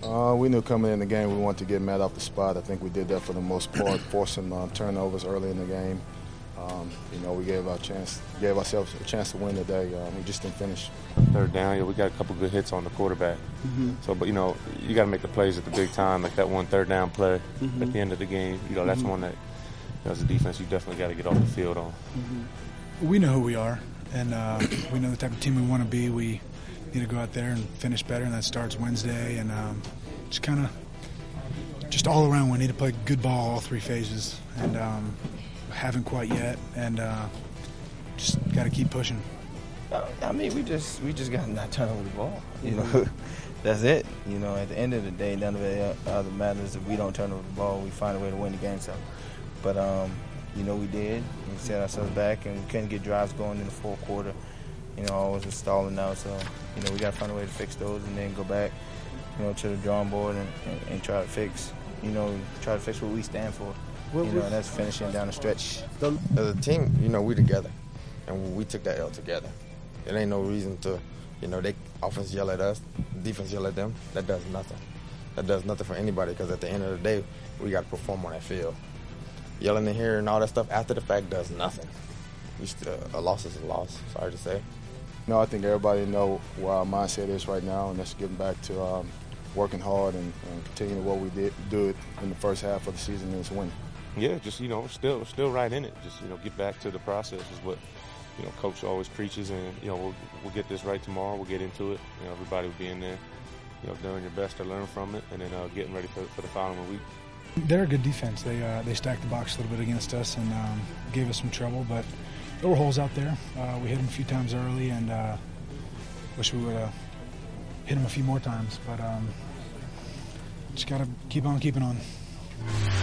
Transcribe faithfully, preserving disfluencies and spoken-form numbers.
Uh, we knew coming in the game we wanted to get Matt off the spot. I think we did that for the most part, forcing uh, turnovers early in the game. Um, you know, we gave our chance, gave ourselves a chance to win today. Um, we just didn't finish. Third down, yeah, we got a couple good hits on the quarterback. Mm-hmm. So, but you know, you got to make the plays at the big time, like that one third down play mm-hmm. at the end of the game. You know, that's mm-hmm. one that, you know, as a defense, you definitely got to get off the field on. Mm-hmm. We know who we are, and uh, we know the type of team we want to be. We need to go out there and finish better, and that starts Wednesday. And um, just kind of, just all around, we need to play good ball all three phases, and um, haven't quite yet. And uh, just got to keep pushing. I mean, we just we just got to not turn over the ball. You know, that's it. You know, at the end of the day, none of it other matters. If we don't turn over the ball, we find a way to win the game. So, but um, you know, we did. We set ourselves back, and we couldn't get drives going in the fourth quarter. You know, always was stalling out. So, you know, we got to find a way to fix those, and then go back, you know, to the drawing board and, and, and try to fix, you know, try to fix what we stand for. You know, and that's finishing down the stretch. As a team, you know, we together, and we took that L together. There ain't no reason to, you know, they offense yell at us, defense yell at them. That does nothing. That does nothing for anybody because at the end of the day, we got to perform on that field. Yelling in here and all that stuff after the fact does nothing. We still, a loss is a loss, sorry to say. No, I think everybody know where our mindset is right now, and that's getting back to um, working hard and, and continuing what we did do it in the first half of the season and it's winning. Yeah, just, you know, still still right in it. Just, you know, get back to the process is what, you know, Coach always preaches, and, you know, we'll, we'll get this right tomorrow. We'll get into it. You know, everybody will be in there, you know, doing your best to learn from it, and then uh, getting ready for, for the following week. They're a good defense. They uh, they stacked the box a little bit against us and um, gave us some trouble, but there were holes out there. Uh, we hit them a few times early, and uh, wish we would have hit them a few more times, but um, just got to keep on keeping on.